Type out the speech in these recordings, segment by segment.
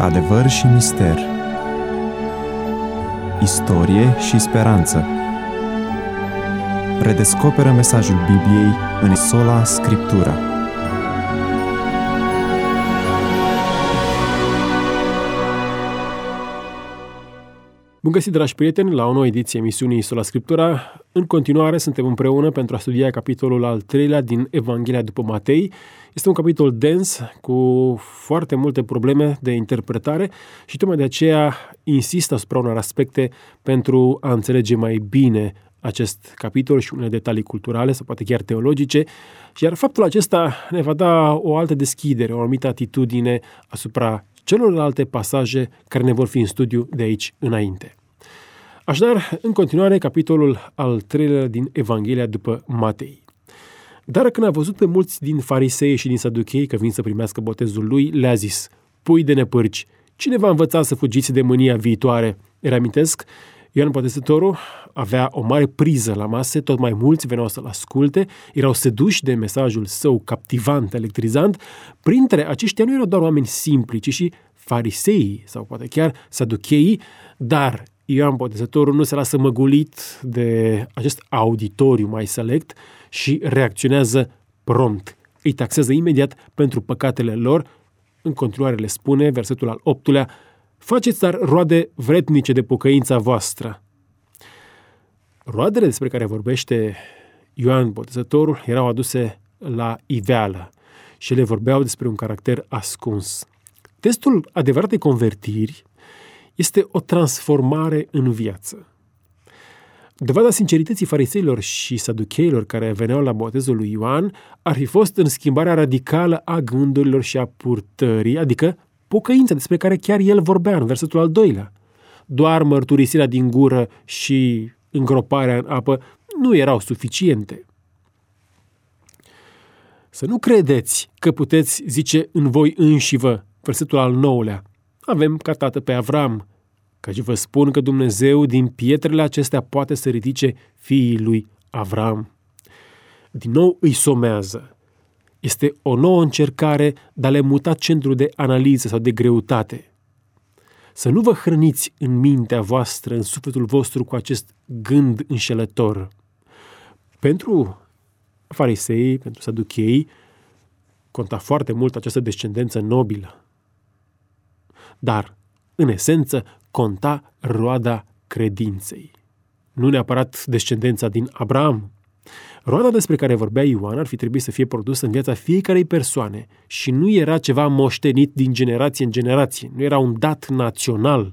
Adevăr și mister, istorie și speranță. Redescoperă mesajul Bibliei în Sola Scriptura. Bun găsit, dragi prieteni, la o nouă ediție emisiunii Sola Scriptura. În continuare suntem împreună pentru a studia capitolul al 3-lea din Evanghelia după Matei. Este un capitol dens, cu foarte multe probleme de interpretare și tocmai de aceea insist asupra unor aspecte pentru a înțelege mai bine acest capitol și unele detalii culturale sau poate chiar teologice. Iar faptul acesta ne va da o altă deschidere, o anumită atitudine asupra celorlalte pasaje care ne vor fi în studiu de aici înainte. Așadar, în continuare, capitolul al 3-lea din Evanghelia după Matei. Dar când a văzut pe mulți din farisei și din saduchei că vin să primească botezul lui, le-a zis: pui de nepârci, cine v-a învățat să fugiți de mânia viitoare? Îi reamintesc, Ioan Botezătorul avea o mare priză la masă, tot mai mulți veneau să-l asculte, erau seduși de mesajul său captivant, electrizant. Printre aceștia nu erau doar oameni simpli, ci și farisei sau poate chiar saducheii, dar Ioan Botezătorul nu se lasă măgulit de acest auditoriu mai select și reacționează prompt. Îi taxează imediat pentru păcatele lor. În continuare le spune, versetul al 8-lea: faceți dar roade vrednice de pocăința voastră. Roadele despre care vorbește Ioan Botezătorul erau aduse la iveală și ele vorbeau despre un caracter ascuns. Testul adevăratei convertiri este o transformare în viață. Dovada sincerității fariseilor și saducheilor care veneau la botezul lui Ioan ar fi fost în schimbarea radicală a gândurilor și a purtării, adică pocăința despre care chiar el vorbea în versetul al 2-lea. Doar mărturisirea din gură și îngroparea în apă nu erau suficiente. Să nu credeți că puteți zice în voi înșivă, versetul al 9-lea: avem ca tată pe Avram, căci vă spun că Dumnezeu din pietrele acestea poate să ridice fiii lui Avram. Din nou îi somează. Este o nouă încercare de a le muta centrul de analiză sau de greutate. Să nu vă hrăniți în mintea voastră, în sufletul vostru cu acest gând înșelător. Pentru farisei, pentru saduchei, conta foarte mult această descendență nobilă. Dar, în esență, conta roada credinței. Nu neapărat descendența din Abraham. Roada despre care vorbea Ioan ar fi trebuit să fie produsă în viața fiecarei persoane și nu era ceva moștenit din generație în generație, nu era un dat național.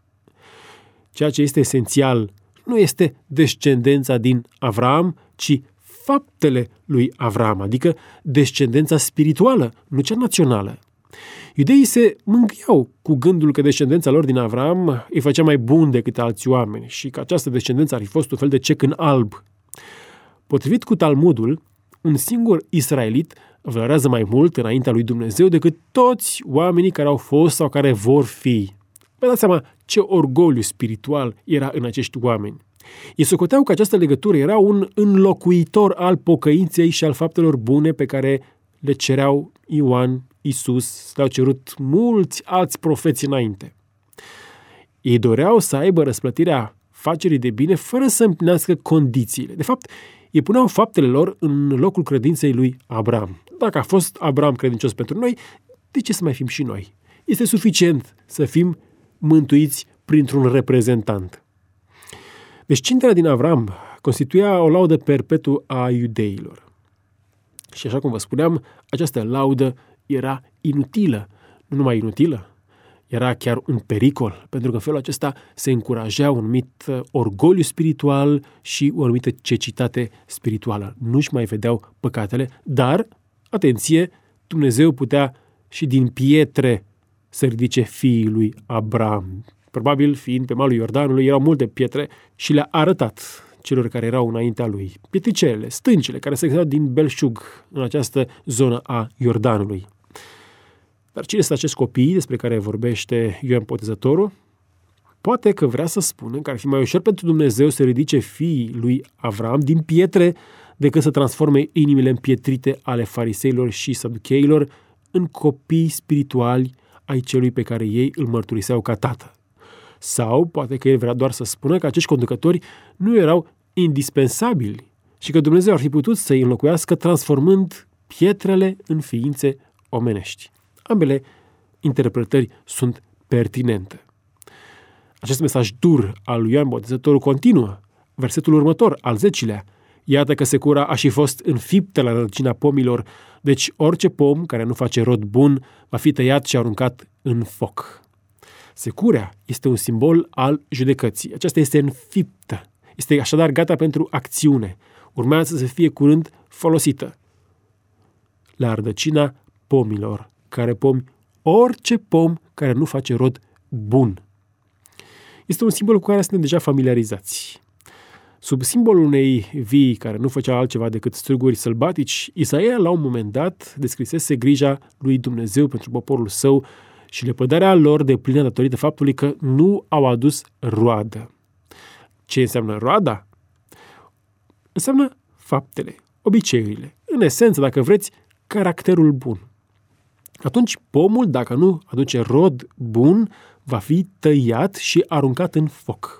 Ceea ce este esențial nu este descendența din Avram, ci faptele lui Avram, adică descendența spirituală, nu cea națională. Iudeii se mângâiau cu gândul că descendența lor din Avram îi făcea mai bun decât alți oameni și că această descendență ar fi fost un fel de cec în alb. Potrivit cu Talmudul, un singur israelit valorează mai mult înaintea lui Dumnezeu decât toți oamenii care au fost sau care vor fi. Vă dați seama ce orgoliu spiritual era în acești oameni. Ei socoteau că această legătură era un înlocuitor al pocăinței și al faptelor bune pe care le cereau Ioan, Iisus, le-au cerut mulți alți profeți înainte. Ei doreau să aibă răsplătirea facerii de bine fără să împlinească condițiile. De fapt, ei puneau faptele lor în locul credinței lui Abraham. Dacă a fost Abraham credincios pentru noi, de ce să mai fim și noi? Este suficient să fim mântuiți printr-un reprezentant. Descendența din Avram constituia o laudă perpetuă a iudeilor. Și așa cum vă spuneam, această laudă era inutilă. Nu numai inutilă, era chiar un pericol, pentru că în felul acesta se încurajea un anumit orgoliu spiritual și o anumită cecitate spirituală. Nu-și mai vedeau păcatele, dar, atenție, Dumnezeu putea și din pietre să ridice fiii lui Abraham. Probabil, fiind pe malul Iordanului, erau multe pietre și le-a arătat celor care erau înaintea lui. Pietricelele, stâncile care se găseau din belșug în această zonă a Iordanului. Dar cine sunt acești copii despre care vorbește Ioan Botezătorul? Poate că vrea să spună că ar fi mai ușor pentru Dumnezeu să ridice fiii lui Avram din pietre decât să transforme inimile împietrite ale fariseilor și saducheilor în copii spirituali ai celui pe care ei îl mărturiseau ca tată. Sau poate că el vrea doar să spună că acești conducători nu erau indispensabili și că Dumnezeu ar fi putut să îi înlocuiască transformând pietrele în ființe omenești. Ambele interpretări sunt pertinente. Acest mesaj dur al lui Ioan Botezătorul continuă. Versetul următor, al 10-lea. Iată că secura a și fost înfiptă la rădăcina pomilor, deci orice pom care nu face rod bun va fi tăiat și aruncat în foc. Securea este un simbol al judecății. Aceasta este înfiptă. Este așadar gata pentru acțiune. Urmează să fie curând folosită. La rădăcina pomilor, care pomi orice pom care nu face rod bun. Este un simbol cu care suntem deja familiarizați. Sub simbolul unei vii care nu făcea altceva decât struguri sălbatici, Isaia la un moment dat descrisese grija lui Dumnezeu pentru poporul său și lepădarea lor de plină datorită faptului că nu au adus roadă. Ce înseamnă roada? Înseamnă faptele, obiceiurile, în esență, dacă vreți, caracterul bun. Atunci pomul, dacă nu aduce rod bun, va fi tăiat și aruncat în foc.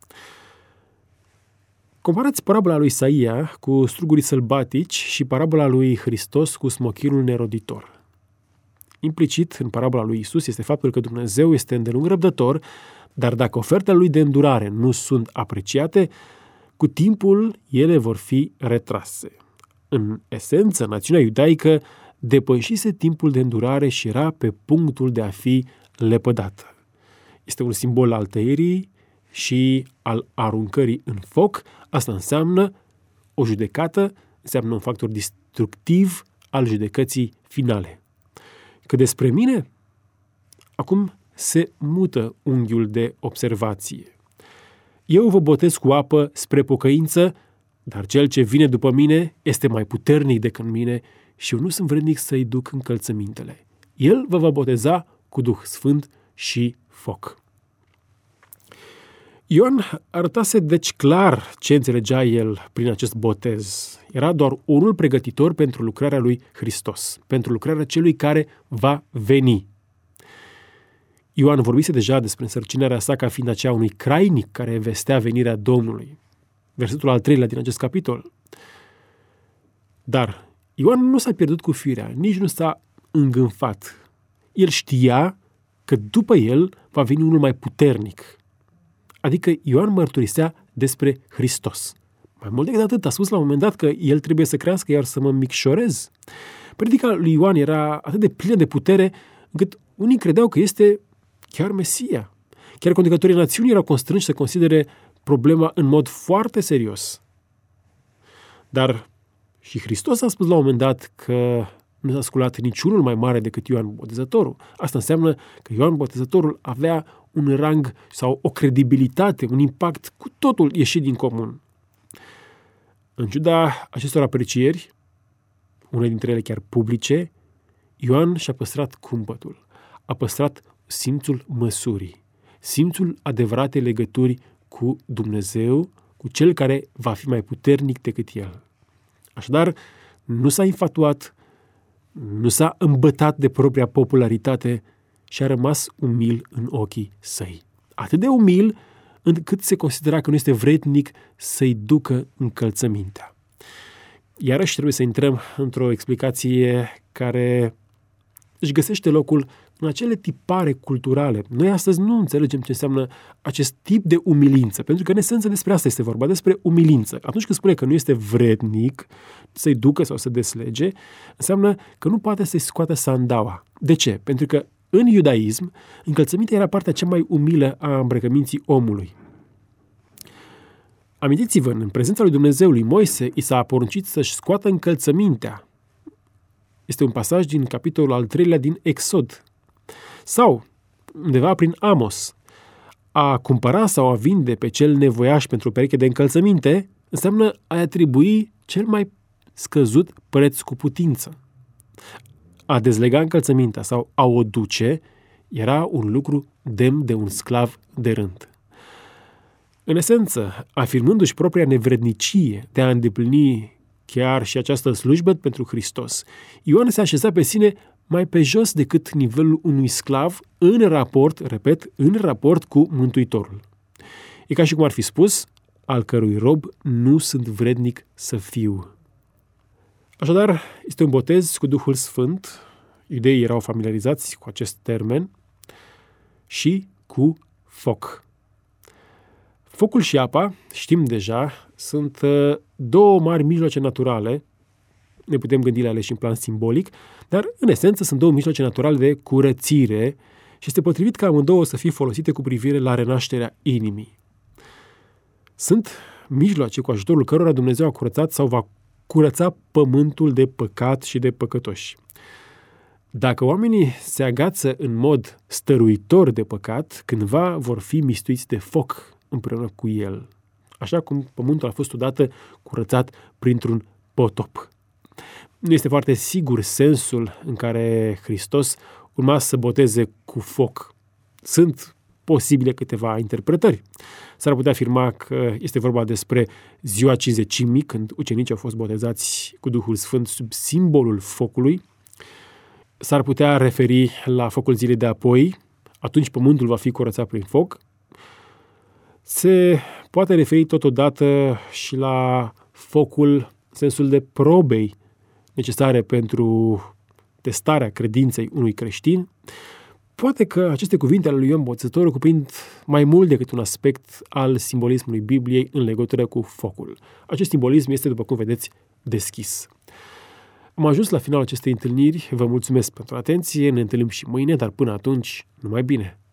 Comparați parabola lui Isaia cu strugurii sălbatici și parabola lui Hristos cu smochinul neroditor. Implicit în parabola lui Isus este faptul că Dumnezeu este îndelung răbdător, dar dacă ofertele lui de îndurare nu sunt apreciate, cu timpul ele vor fi retrase. În esență, națiunea iudaică depășise timpul de îndurare și era pe punctul de a fi lepădată. Este un simbol al tăierii și al aruncării în foc. Asta înseamnă o judecată, înseamnă un factor destructiv al judecății finale. Că despre mine, acum se mută unghiul de observație. Eu vă botez cu apă spre pocăință, dar cel ce vine după mine este mai puternic decât mine și eu nu sunt vrednic să-i duc încălțămintele. El vă va boteza cu Duh Sfânt și foc. Ioan arătase deci clar ce înțelegea el prin acest botez. Era doar unul pregătitor pentru lucrarea lui Hristos, pentru lucrarea celui care va veni. Ioan vorbise deja despre însărcinarea sa ca fiind aceea unui crainic care vestea venirea Domnului. Versetul al 3-lea din acest capitol. Dar Ioan nu s-a pierdut cu firea, nici nu s-a îngânfat. El știa că după el va veni unul mai puternic. Adică Ioan mărturisea despre Hristos. Mai mult decât atât, a spus la un moment dat că el trebuie să crească, iar să mă micșorez. Predica lui Ioan era atât de plină de putere, încât unii credeau că este chiar Mesia. Chiar conducătorii națiunii erau constrânși să considere problema în mod foarte serios. Dar și Hristos a spus la un moment dat că nu s-a sculat niciunul mai mare decât Ioan Botezătorul. Asta înseamnă că Ioan Botezătorul avea un rang sau o credibilitate, un impact cu totul ieșit din comun. În ciuda acestor aprecieri, unele dintre ele chiar publice, Ioan și-a păstrat cumpătul, a păstrat simțul măsurii, simțul adevăratei legături cu Dumnezeu, cu Cel care va fi mai puternic decât El. Așadar, nu s-a infatuat, nu s-a îmbătat de propria popularitate și a rămas umil în ochii săi. Atât de umil încât se considera că nu este vrednic să-i ducă încălțămintea. Iarăși trebuie să intrăm într-o explicație care își găsește locul în acele tipare culturale. Noi astăzi nu înțelegem ce înseamnă acest tip de umilință, pentru că în esență despre asta este vorba, despre umilință. Atunci când spune că nu este vrednic să-i ducă sau să deslege, înseamnă că nu poate să-i scoată sandaua. De ce? Pentru că în iudaism, încălțămintea era partea cea mai umilă a îmbrăcăminții omului. Amintiți-vă, în prezența lui Dumnezeu, lui Moise, i s-a poruncit să-și scoată încălțămintea. Este un pasaj din capitolul al 3-lea din Exod. Sau, undeva prin Amos, a cumpăra sau a vinde pe cel nevoiaș pentru o pereche de încălțăminte înseamnă a-i atribui cel mai scăzut preț cu putință. A dezlega încălțămintea sau a o duce era un lucru demn de un sclav de rând. În esență, afirmându-și propria nevrednicie de a îndeplini chiar și această slujbă pentru Hristos, Ioan se așeza pe sine mai pe jos decât nivelul unui sclav în raport cu Mântuitorul. E ca și cum ar fi spus, al cărui rob nu sunt vrednic să fiu. Așadar, este un botez cu Duhul Sfânt. Iudeii erau familiarizați cu acest termen și cu foc. Focul și apa, știm deja, sunt două mari mijloace naturale. Ne putem gândi la ele și în plan simbolic, dar în esență sunt două mijloace naturale de curățire și este potrivit ca amândouă să fie folosite cu privire la renașterea inimii. Sunt mijloace cu ajutorul cărora Dumnezeu a curățat sau va curăța pământul de păcat și de păcătoși. Dacă oamenii se agață în mod stăruitor de păcat, cândva vor fi mistuiți de foc împreună cu el, așa cum pământul a fost odată curățat printr-un potop. Nu este foarte sigur sensul în care Hristos urma să boteze cu foc. Sunt posibile câteva interpretări. S-ar putea afirma că este vorba despre ziua Cincizecimii, când ucenicii au fost botezați cu Duhul Sfânt sub simbolul focului. S-ar putea referi la focul zilei de apoi, atunci pământul va fi curățat prin foc. Se poate referi totodată și la focul în sensul de probei necesare pentru testarea credinței unui creștin. Poate că aceste cuvinte ale lui Ioan Botezătorul cuprind mai mult decât un aspect al simbolismului Bibliei în legătură cu focul. Acest simbolism este, după cum vedeți, deschis. Am ajuns la finalul acestei întâlniri. Vă mulțumesc pentru atenție. Ne întâlnim și mâine, dar până atunci, numai bine!